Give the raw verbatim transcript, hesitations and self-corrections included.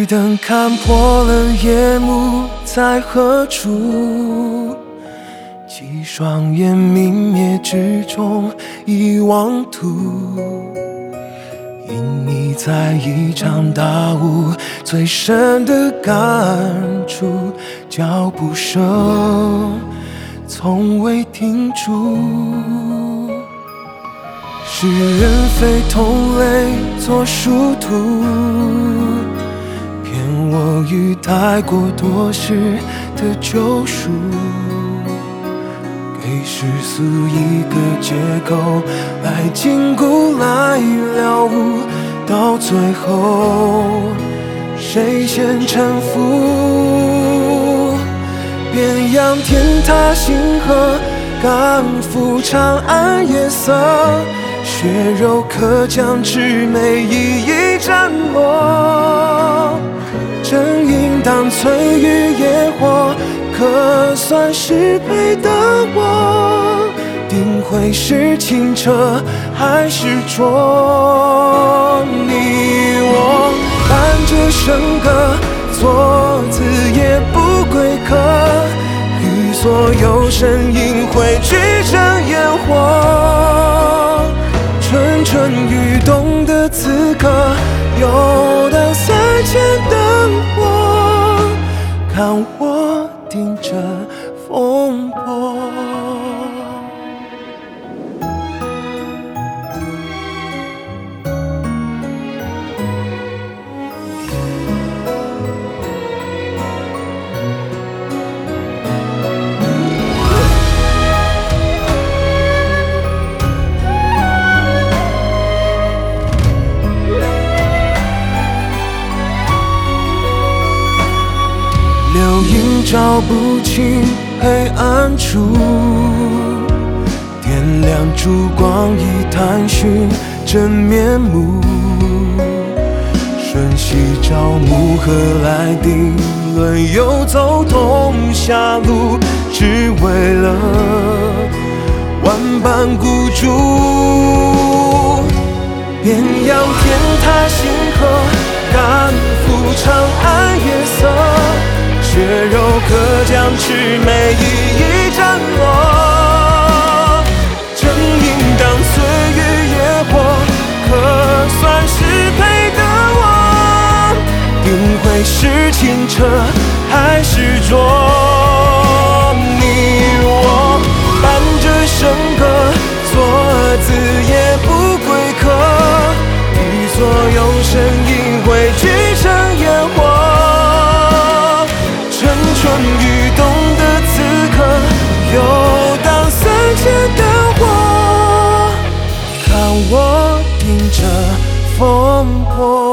绿灯看破了夜幕在何处，几双眼明灭之中已妄图，因你在一场大雾最深的感触，脚步声从未停住。世人非同类作殊途，骗我于太过多事的救赎，给世俗一个借口来禁锢来了悟，到最后谁先臣服？便扬天踏星河，赶赴长安夜色，血肉可将至美一一斩落。正应当翠玉野火，可算是配的我，定会是清澈还是浊？你我伴着笙歌，作字也不归客，与所有身影汇聚成烟火。蠢蠢欲动的此刻，游荡三千灯火，看我顶着风波。流萤照不清黑暗处，点亮烛光以探寻真面目。瞬息朝暮，何来定论游走东夏路，只为了万般孤注。便扬天踏星河，赶赴长安夜色，血肉可将至美一一斩落。正应当岁月野火，可算是配的我，定会是清澈还是浊？你我伴着笙歌，作字也不归客，与所有身影汇聚成烟火。蠢欲动的此刻，游荡三千灯火，看我迎着风波。